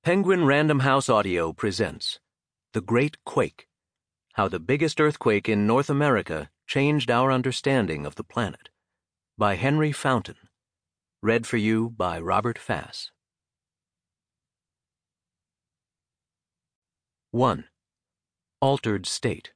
Penguin Random House Audio presents The Great Quake, How the Biggest Earthquake in North America Changed Our Understanding of the Planet, by Henry Fountain. Read for you by Robert Fass. 1. Altered State.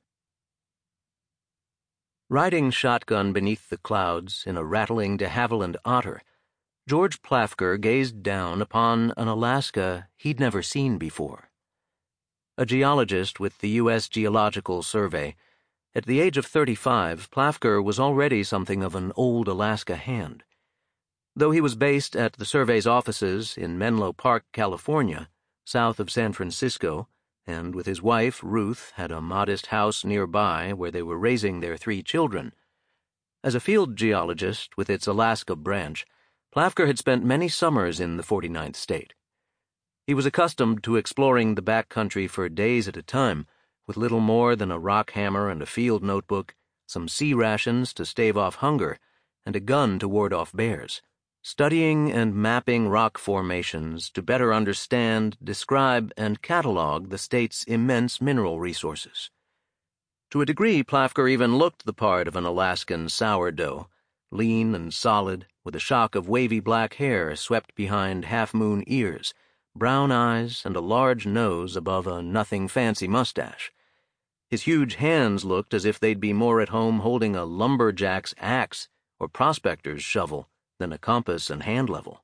Riding shotgun beneath the clouds in a rattling de Havilland Otter, George Plafker gazed down upon an Alaska he'd never seen before. A geologist with the U.S. Geological Survey, at the age of 35, Plafker was already something of an old Alaska hand. Though he was based at the survey's offices in Menlo Park, California, south of San Francisco, and with his wife, Ruth, had a modest house nearby where they were raising their 3 children. As a field geologist with its Alaska branch, Plafker had spent many summers in the 49th state. He was accustomed to exploring the back country for days at a time, with little more than a rock hammer and a field notebook, some sea rations to stave off hunger, and a gun to ward off bears, studying and mapping rock formations to better understand, describe, and catalog the state's immense mineral resources. To a degree, Plafker even looked the part of an Alaskan sourdough, lean and solid, with a shock of wavy black hair swept behind half-moon ears, brown eyes, and a large nose above a nothing-fancy mustache. His huge hands looked as if they'd be more at home holding a lumberjack's axe or prospector's shovel than a compass and hand level.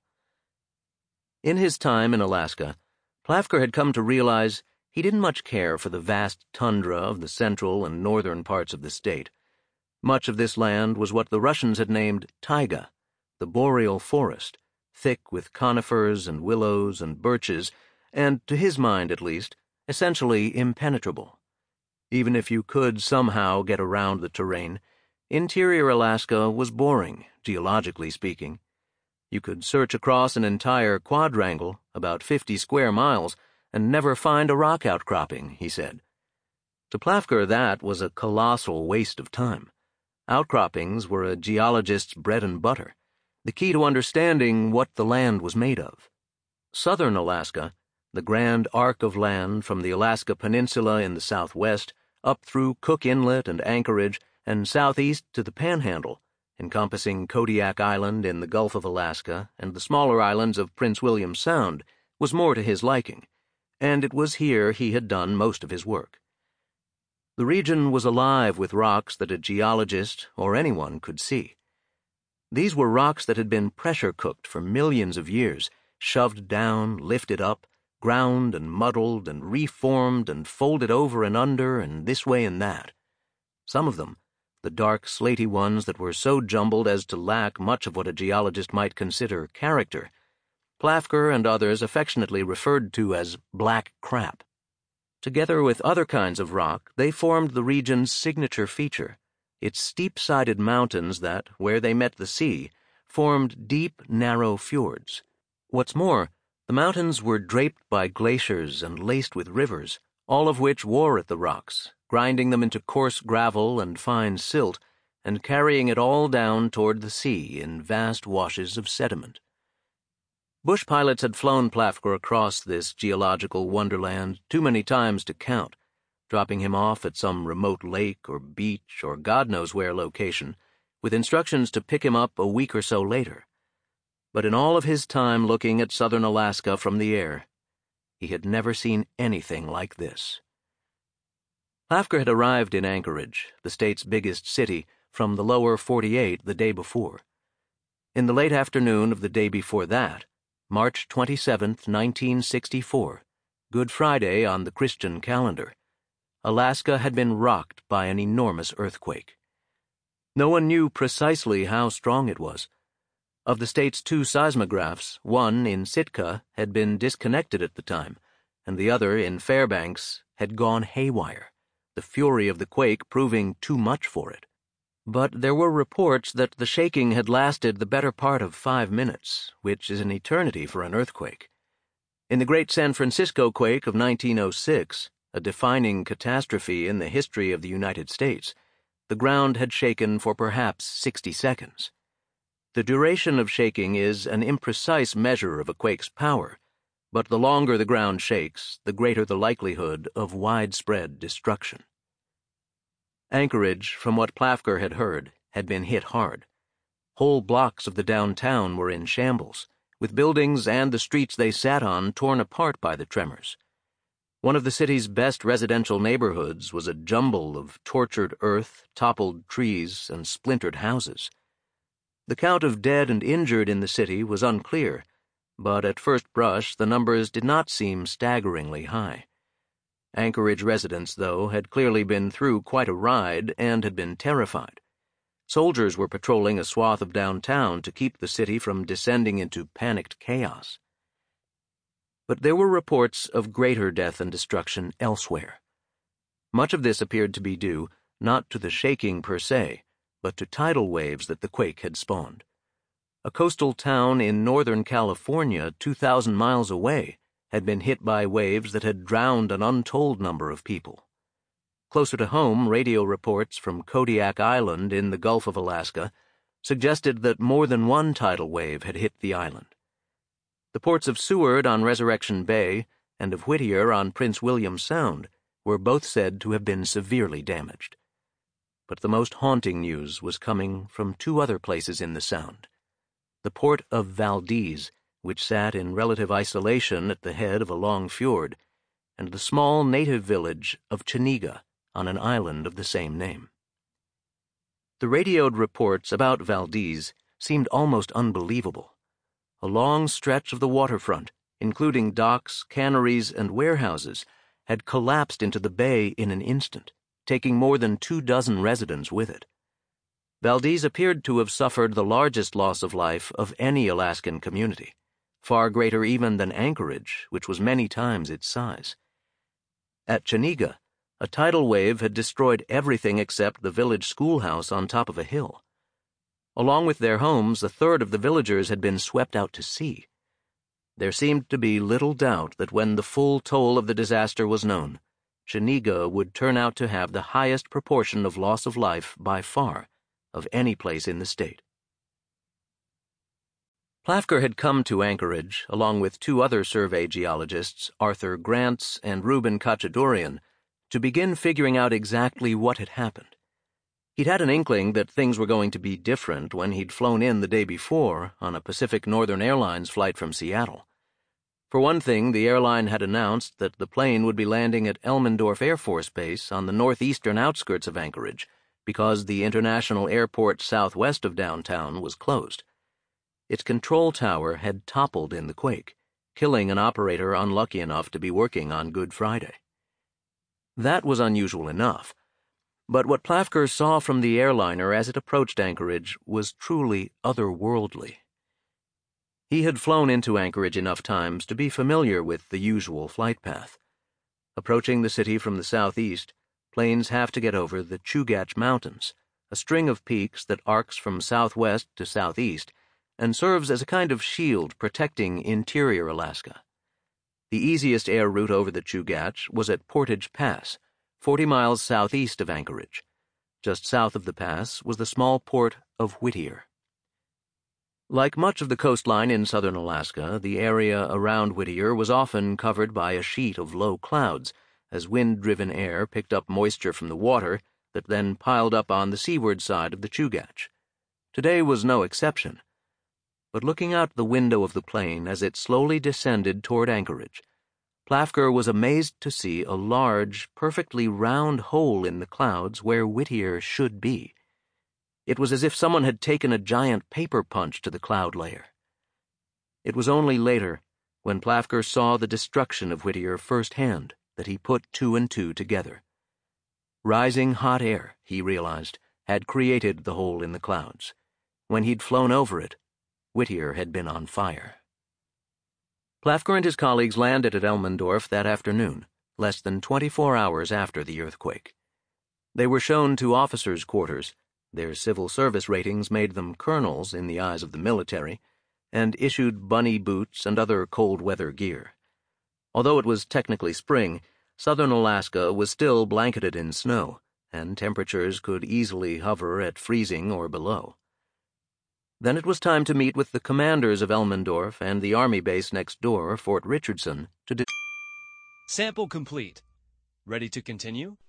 In his time in Alaska, Plafker had come to realize he didn't much care for the vast tundra of the central and northern parts of the state. Much of this land was what the Russians had named taiga, the boreal forest, thick with conifers and willows and birches, and, to his mind at least, essentially impenetrable. Even if you could somehow get around the terrain, interior Alaska was boring, geologically speaking. You could search across an entire quadrangle, about 50 square miles, and never find a rock outcropping, he said. To Plafker, that was a colossal waste of time. Outcroppings were a geologist's bread and butter, the key to understanding what the land was made of. Southern Alaska, the grand arc of land from the Alaska Peninsula in the southwest, up through Cook Inlet and Anchorage, and southeast to the Panhandle, encompassing Kodiak Island in the Gulf of Alaska and the smaller islands of Prince William Sound, was more to his liking, and it was here he had done most of his work. The region was alive with rocks that a geologist or anyone could see. These were rocks that had been pressure-cooked for millions of years, shoved down, lifted up, ground and muddled and reformed and folded over and under and this way and that. Some of them, the dark, slaty ones that were so jumbled as to lack much of what a geologist might consider character, Plafker and others affectionately referred to as black crap. Together with other kinds of rock, they formed the region's signature feature, its steep-sided mountains that, where they met the sea, formed deep, narrow fjords. What's more, the mountains were draped by glaciers and laced with rivers, all of which wore at the rocks, grinding them into coarse gravel and fine silt, and carrying it all down toward the sea in vast washes of sediment. Bush pilots had flown Plafker across this geological wonderland too many times to count, dropping him off at some remote lake or beach or God knows where location, with instructions to pick him up a week or so later. But in all of his time looking at southern Alaska from the air, he had never seen anything like this. Plafker had arrived in Anchorage, the state's biggest city, from the lower 48 the day before. In the late afternoon of the day before that, March 27, 1964, Good Friday on the Christian calendar, Alaska had been rocked by an enormous earthquake. No one knew precisely how strong it was. Of the state's 2 seismographs, one in Sitka had been disconnected at the time, and the other in Fairbanks had gone haywire, the fury of the quake proving too much for it. But there were reports that the shaking had lasted the better part of 5 minutes, which is an eternity for an earthquake. In the Great San Francisco quake of 1906, a defining catastrophe in the history of the United States, the ground had shaken for perhaps 60 seconds. The duration of shaking is an imprecise measure of a quake's power, but the longer the ground shakes, the greater the likelihood of widespread destruction. Anchorage, from what Plafker had heard, had been hit hard. Whole blocks of the downtown were in shambles, with buildings and the streets they sat on torn apart by the tremors. One of the city's best residential neighborhoods was a jumble of tortured earth, toppled trees, and splintered houses. The count of dead and injured in the city was unclear, but at first brush the numbers did not seem staggeringly high. Anchorage residents, though, had clearly been through quite a ride and had been terrified. Soldiers were patrolling a swath of downtown to keep the city from descending into panicked chaos. But there were reports of greater death and destruction elsewhere. Much of this appeared to be due not to the shaking per se, but to tidal waves that the quake had spawned. A coastal town in Northern California, 2,000 miles away, had been hit by waves that had drowned an untold number of people. Closer to home, radio reports from Kodiak Island in the Gulf of Alaska suggested that more than one tidal wave had hit the island. The ports of Seward on Resurrection Bay and of Whittier on Prince William Sound were both said to have been severely damaged. But the most haunting news was coming from two other places in the Sound. The port of Valdez, which sat in relative isolation at the head of a long fjord, and the small native village of Chenega on an island of the same name. The radioed reports about Valdez seemed almost unbelievable. A long stretch of the waterfront, including docks, canneries, and warehouses, had collapsed into the bay in an instant, taking more than 24 residents with it. Valdez appeared to have suffered the largest loss of life of any Alaskan community, far greater even than Anchorage, which was many times its size. At Chenega, a tidal wave had destroyed everything except the village schoolhouse on top of a hill. Along with their homes, a third of the villagers had been swept out to sea. There seemed to be little doubt that when the full toll of the disaster was known, Chenega would turn out to have the highest proportion of loss of life by far of any place in the state. Plafker had come to Anchorage, along with two other survey geologists, Arthur Grants and Reuben Kachadorian, to begin figuring out exactly what had happened. He'd had an inkling that things were going to be different when he'd flown in the day before on a Pacific Northern Airlines flight from Seattle. For one thing, the airline had announced that the plane would be landing at Elmendorf Air Force Base on the northeastern outskirts of Anchorage because the international airport southwest of downtown was closed. Its control tower had toppled in the quake, killing an operator unlucky enough to be working on Good Friday. That was unusual enough, but what Plafker saw from the airliner as it approached Anchorage was truly otherworldly. He had flown into Anchorage enough times to be familiar with the usual flight path. Approaching the city from the southeast, planes have to get over the Chugach Mountains, a string of peaks that arcs from southwest to southeast and serves as a kind of shield protecting interior Alaska. The easiest air route over the Chugach was at Portage Pass, 40 miles southeast of Anchorage. Just south of the pass was the small port of Whittier. Like much of the coastline in southern Alaska, the area around Whittier was often covered by a sheet of low clouds as wind-driven air picked up moisture from the water that then piled up on the seaward side of the Chugach. Today was no exception. But looking out the window of the plane as it slowly descended toward Anchorage, Plafker was amazed to see a large, perfectly round hole in the clouds where Whittier should be. It was as if someone had taken a giant paper punch to the cloud layer. It was only later, when Plafker saw the destruction of Whittier firsthand, that he put two and two together. Rising hot air, he realized, had created the hole in the clouds. When he'd flown over it, Whittier had been on fire. Plafker and his colleagues landed at Elmendorf that afternoon, less than 24 hours after the earthquake. They were shown to officers' quarters. Their civil service ratings made them colonels in the eyes of the military, and issued bunny boots and other cold-weather gear. Although it was technically spring, southern Alaska was still blanketed in snow, and temperatures could easily hover at freezing or below. Then it was time to meet with the commanders of Elmendorf and the army base next door, Fort Richardson, to Sample complete. Ready to continue?